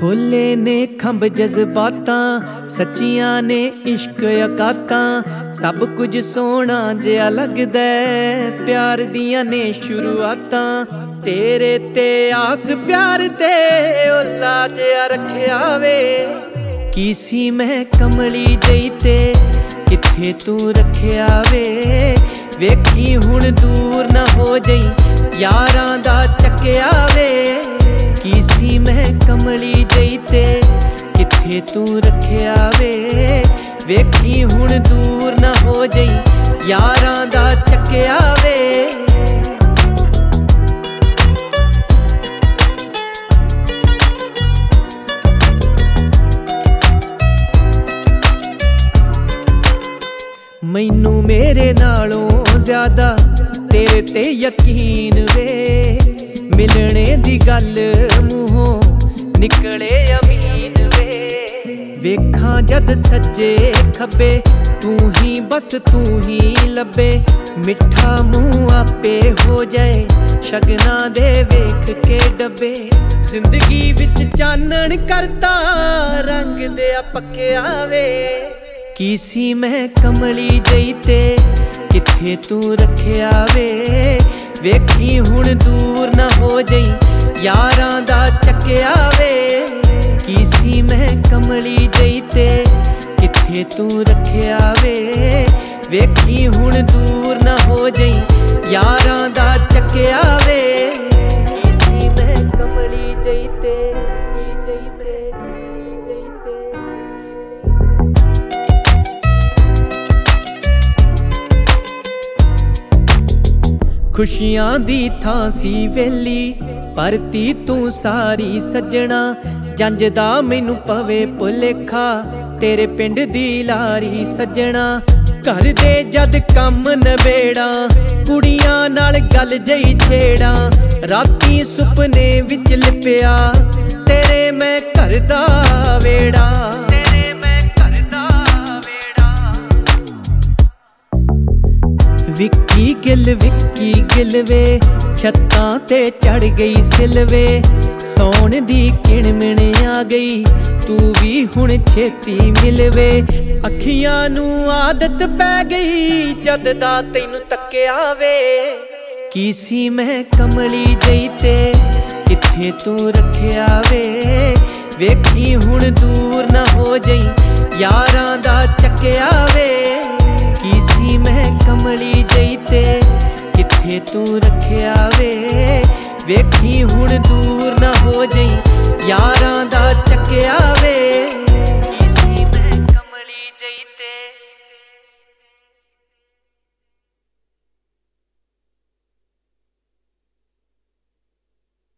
खोले ने खंभ जज्बातां सच्चियां ने इश्क अकातां सब कुछ सोहना जिहा लगदा प्यार दियां ने शुरुआतां तेरे ते आस प्यार ते ओला जिहा रखिया वे की सी मैं कमली जई ते किथे तू रखिया वे वेखी हुण दूर ना हो जई यारां दा चक्किया वे की सी मैं कमली जई ते किथे तू रखिया वे वेखी हुण दूर ना हो जई यारां दा चक्किया वे मैनू मेरे नालों ज्यादा तेरे ते यकीन वे मिलने दी गल मूहों निकले अमीन वे वेखां जद सज्जे खब्बे तू ही बस तू ही लब्बे मिठा मुँह आपे हो जाए शगना दे वेख के डब्बे जिंदगी विच चानण करता रंग दे पक्किया वे की सी मैं कमली जई ते किथे तू रखिया वे वेखी हुण दूर ना हो जई यारां दा चक्किया वे की सी मैं कमली जई ते किथे तू रखिया वे वेखी हुण दूर ना हो जई यारां दा चक्किया वे की सी मैं कमली जई ते खुशियां दी थां सी वेली परती तू सारी सज्जणा जंजदा मैनू पवे भुलेखा तेरे पिंड दी लारी सज्जणा घर दे जद कम नबेड़ा कुड़ियां नाल गल जई छेड़ा राती सुपने विच लिपिया तेरे मैं घर दा वेड़ा विक्की गिल वे छत्तां ते चढ़ गई सिलवे सौण दी किणमिण आ गई तू भी हुण छेती मिलवे अखियां नू आदत पै गई जद दा तैनू तक्किया वे की सी मैं कमली जई ते किथे तू रखिया वे वेखी हुण दूर ना हो जई यारां दा चक्किया वे की सी मैं कमली जई ते किथे तू रखिया वे वेखी हुण दूर ना हो जई यारां